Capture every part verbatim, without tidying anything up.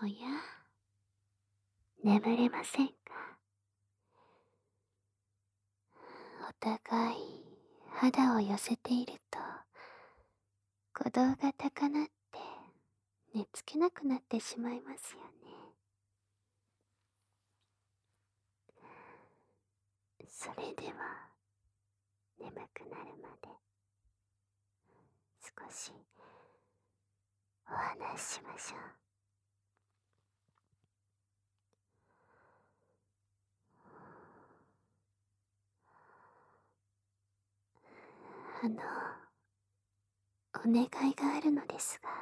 おや、眠れませんか？お互い肌を寄せていると鼓動が高鳴って寝つけなくなってしまいますよね。それでは眠くなるまで少しお話ししましょう。あの、お願いがあるのですが、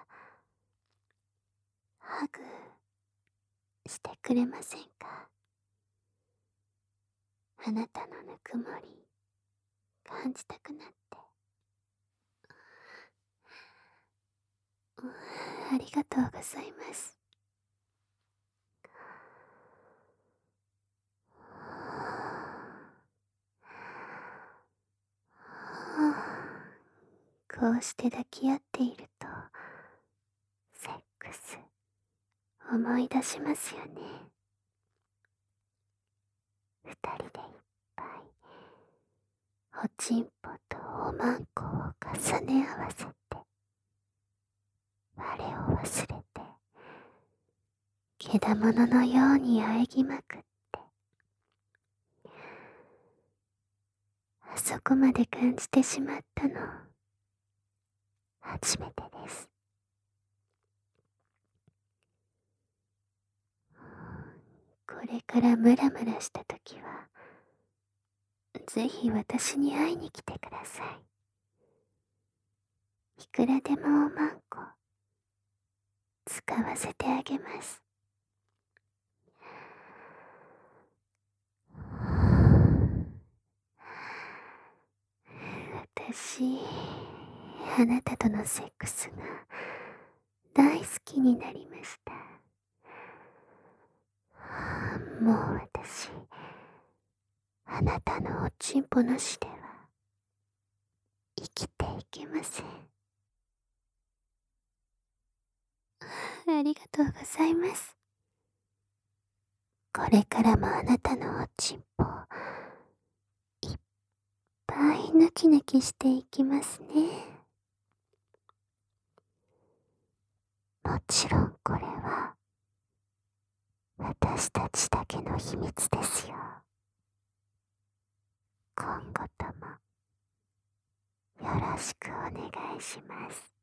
ハグしてくれませんか？あなたのぬくもり感じたくなって。ありがとうございます。こうして抱き合っているとセックス思い出しますよね。二人でいっぱいおちんぽとおまんこを重ね合わせて我を忘れてけだもののように喘ぎまくって、あそこまで感じてしまったの初めてです。これからムラムラしたときはぜひ私に会いに来てください。いくらでもおまんこ使わせてあげます。私、あなたとのセックスが大好きになりました。もう私、あなたのおちんぽなしでは生きていけません。ありがとうございます。これからもあなたのおちんぽいっぱいヌキヌキしていきますね。もちろんこれは私たちだけの秘密ですよ。今後ともよろしくお願いします。